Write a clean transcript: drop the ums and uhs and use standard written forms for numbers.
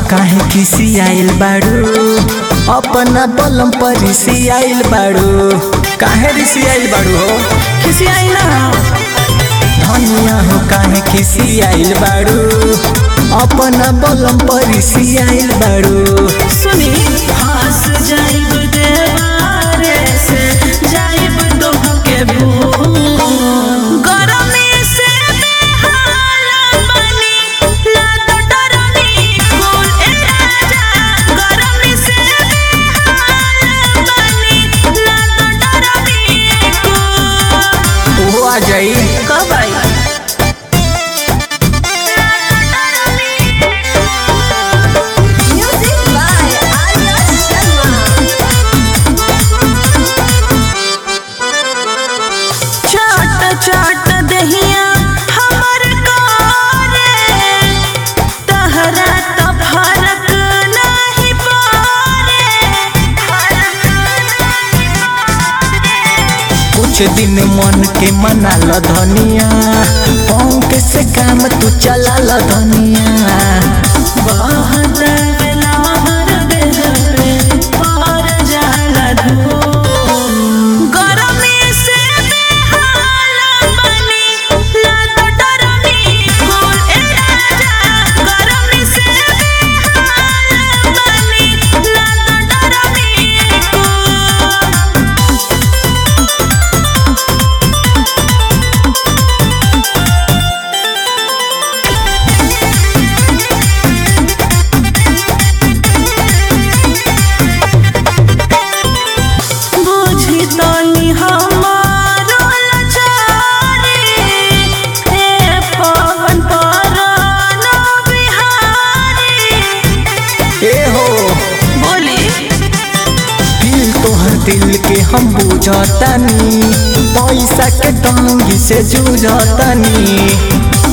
काहे खिसियाइल बाड़ू अपना बलम पर रिसियाइल बाड़ू काहे रिसियाइल बाड़ू हो खिसियाई ना धनिया हो काहे खिसियाइल बाड़ू अपना बलम पर रिसियाइल बाड़ू सुनी फांस जाइब देवारे से जाइब दोह के गरमी से बेहाल बनी लाद डरनी फूल ए राजा गरमी से बेहाल बनी लाद डरनी वो आ जाई कब आई चाट दहिया हमर करे तहरा त फरक नहीं कुछ दिन मन के मना ल धनिया पंख से काम तू चला ल धनिया बहुत बेलहर देह पे पार जाला धो गरमी से बेहाल बनी लाद डरनी फूल ए राजा गरमी से बेहाल बनी लाद डरनी बुझी तनी हमारो लाचारी ए पवन परन बिहारी ए हो बोली दिल तोहर दिल के हम बुझतानी पैसा के तंगी से जूझतानी